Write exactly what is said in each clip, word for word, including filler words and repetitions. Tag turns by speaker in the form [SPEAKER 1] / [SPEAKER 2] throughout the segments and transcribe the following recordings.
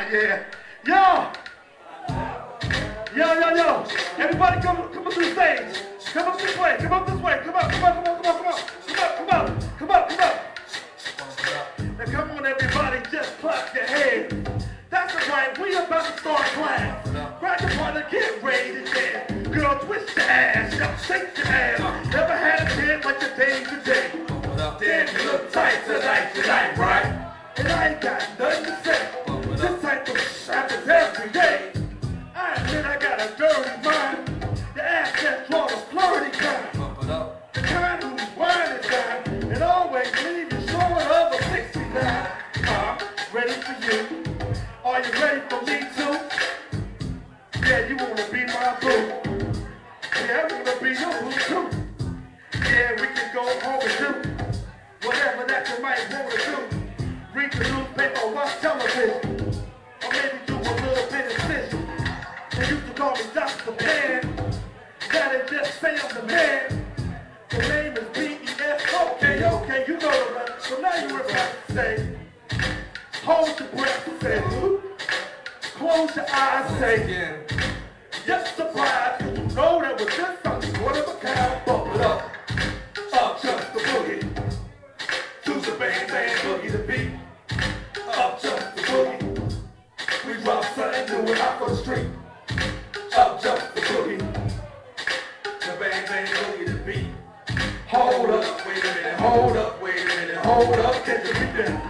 [SPEAKER 1] yeah. Yo! Yo, yo, yo. Everybody come, come up to the stage. Come up this way, come up this way. Come up, come up, come up, come up, come up. Come up, come up, come up, come up. Now come on everybody, just clap your hands. That's right, we about to start class. Grab your partner, get ready to dance. Girl, twist your ass, yo, shake your ass. Never had a chance like the day today. Damn, you look tight tonight, tonight, right? And I ain't got nothing to say. This type of shit happens every day. I admit I got a dirty mind. The ass that's drawn a flirty kind. The kind whose wine is down and always leave you short of a sixty-nine. I'm ready for you. Are you ready for me too? Yeah, you wanna be my boo. Yeah, I wanna be your boo too. Yeah, we can go home and do whatever that you might wanna do. Read the newspaper or watch television. Or maybe do a little bit of fishing. They used to call me Doctor Man. Now they just say I'm the man. The name is B E S. Okay, okay, you know the rest. So now you're about to say, hold your breath, say, close your eyes, say, yes, surprise, cause you know that with this song, one of a kind, bump it up, up just the boogie, to the bang bang boogie, the beat, up just the boogie, we drop something new and out for the street, up just the boogie, the bang bang boogie, the beat, hold up, wait a minute, hold up, wait a minute, hold up, catch the beat down.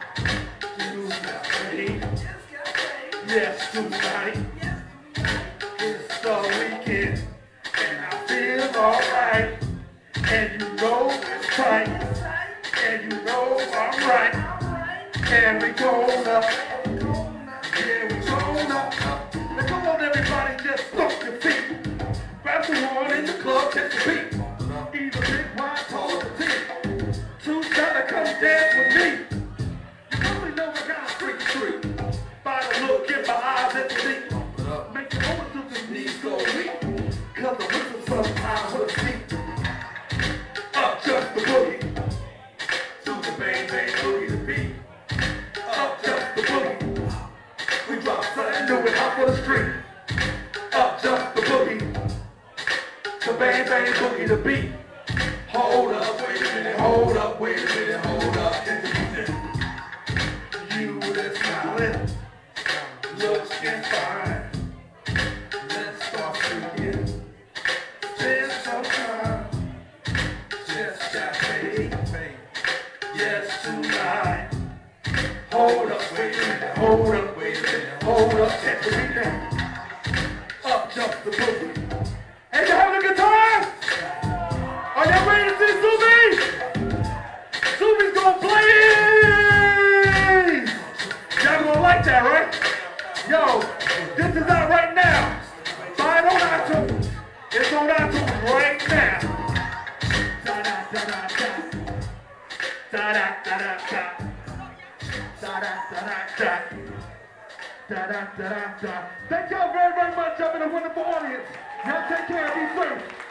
[SPEAKER 1] Yes, tonight, it's the weekend, and I feel alright, and you know it's tight, and you know I'm right, and we gonna, yeah, we gonna, now come on everybody, just stomp your feet, grab the one in the club, catch the beat, either big wine, tall or petite, two shots, come dance with me, you probably know I got a freak street. By the look in my eyes at the beat, make the moment to the knees go weak. Cause the whistle sometimes will see. Up just the boogie, to the bang bang boogie the beat. Up just the boogie, we drop something new and out for the street. Up just the boogie, to bang bang boogie the beat. Hold up, wait a minute, hold up, wait a minute, hold up, get the beat down. You that's smiling. Looking fine. Let's start again. Spend some time. Just got paid. Yes, tonight. Hold up, wait a minute. Hold up, wait a minute. Hold up, get the beat down. Up jump the boogie. Hey, you having a good time? Are y'all ready to see Zuby? Zuby's gonna play. Y'all gonna like that, right? Yo, this is out right now. Buy it on iTunes. It's on iTunes right now. Da da da da da. Da da da da da. Da da da da da. Da da da da da. Thank y'all very, very much. Y'all been a wonderful audience. Y'all take care. Be safe.